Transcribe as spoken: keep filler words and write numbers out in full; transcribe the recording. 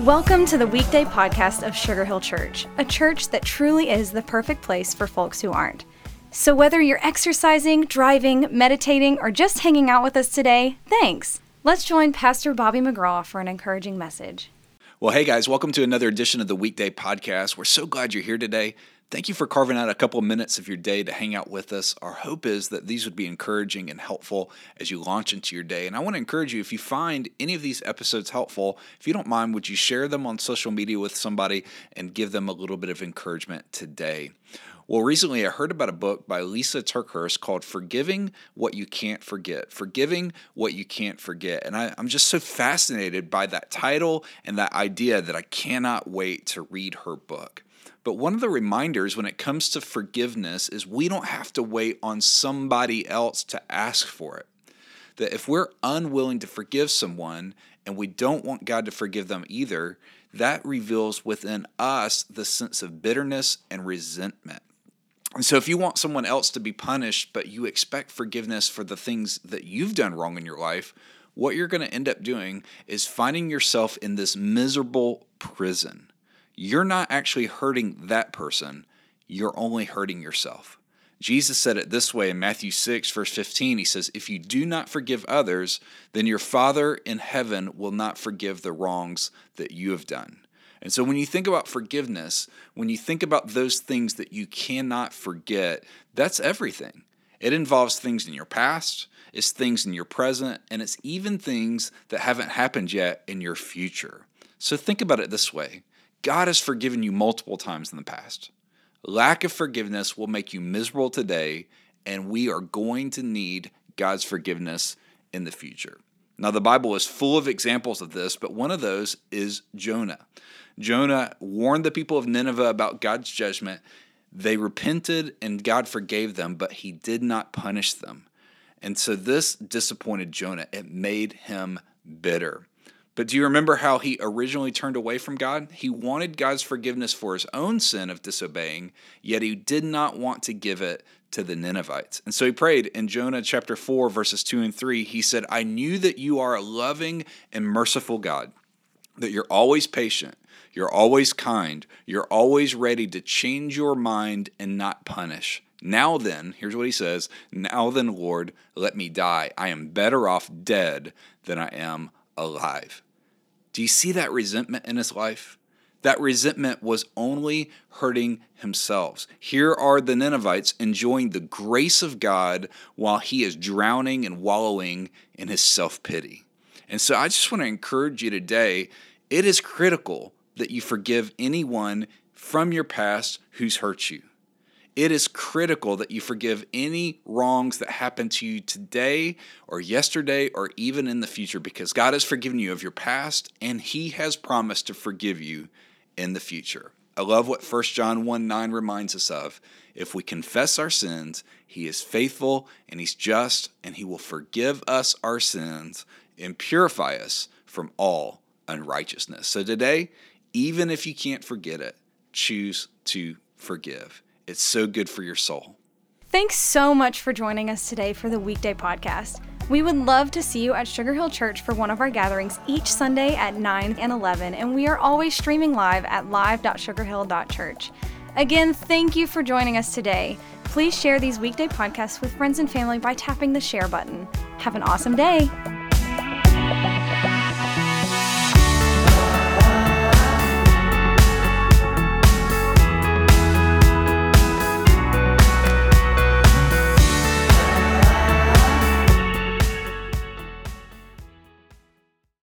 Welcome to the weekday podcast of Sugar Hill Church, a church that truly is the perfect place for folks who aren't. So whether you're exercising, driving, meditating, or just hanging out with us today, thanks. Let's join Pastor Bobby McGraw for an encouraging message. Well, hey guys, welcome to another edition of the weekday podcast. We're so glad you're here today. Thank you for carving out a couple of minutes of your day to hang out with us. Our hope is that these would be encouraging and helpful as you launch into your day. And I want to encourage you, if you find any of these episodes helpful, if you don't mind, would you share them on social media with somebody and give them a little bit of encouragement today? Well, recently I heard about a book by Lysa TerKeurst called Forgiving What You Can't Forget. Forgiving What You Can't Forget. And I, I'm just so fascinated by that title and that idea that I cannot wait to read her book. But one of the reminders when it comes to forgiveness is we don't have to wait on somebody else to ask for it. That if we're unwilling to forgive someone and we don't want God to forgive them either, that reveals within us the sense of bitterness and resentment. And so if you want someone else to be punished, but you expect forgiveness for the things that you've done wrong in your life, what you're going to end up doing is finding yourself in this miserable prison. You're not actually hurting that person. You're only hurting yourself. Jesus said it this way in Matthew six, verse fifteen. He says, if you do not forgive others, then your Father in heaven will not forgive the wrongs that you have done. And so when you think about forgiveness, when you think about those things that you cannot forget, that's everything. It involves things in your past, it's things in your present, and it's even things that haven't happened yet in your future. So think about it this way. God has forgiven you multiple times in the past. Lack of forgiveness will make you miserable today, and we are going to need God's forgiveness in the future. Now, the Bible is full of examples of this, but one of those is Jonah. Jonah warned the people of Nineveh about God's judgment. They repented, and God forgave them, but he did not punish them. And so this disappointed Jonah. It made him bitter. But do you remember how he originally turned away from God? He wanted God's forgiveness for his own sin of disobeying, yet he did not want to give it to the Ninevites. And so he prayed in Jonah chapter four, verses two and three. He said, I knew that you are a loving and merciful God, that you're always patient, you're always kind, you're always ready to change your mind and not punish. Now then, here's what he says, now then, Lord, let me die. I am better off dead than I am alive. Do you see that resentment in his life? That resentment was only hurting himself. Here are the Ninevites enjoying the grace of God while he is drowning and wallowing in his self-pity. And so I just want to encourage you today, it is critical that you forgive anyone from your past who's hurt you. It is critical that you forgive any wrongs that happened to you today or yesterday or even in the future, because God has forgiven you of your past and he has promised to forgive you in the future. I love what First John one nine reminds us of. If we confess our sins, he is faithful and he's just, and he will forgive us our sins and purify us from all unrighteousness. So today, even if you can't forget it, choose to forgive. It's so good for your soul. Thanks so much for joining us today for the weekday podcast. We would love to see you at Sugar Hill Church for one of our gatherings each Sunday at nine and eleven, and we are always streaming live at live dot sugar hill dot church. Again, thank you for joining us today. Please share these weekday podcasts with friends and family by tapping the share button. Have an awesome day.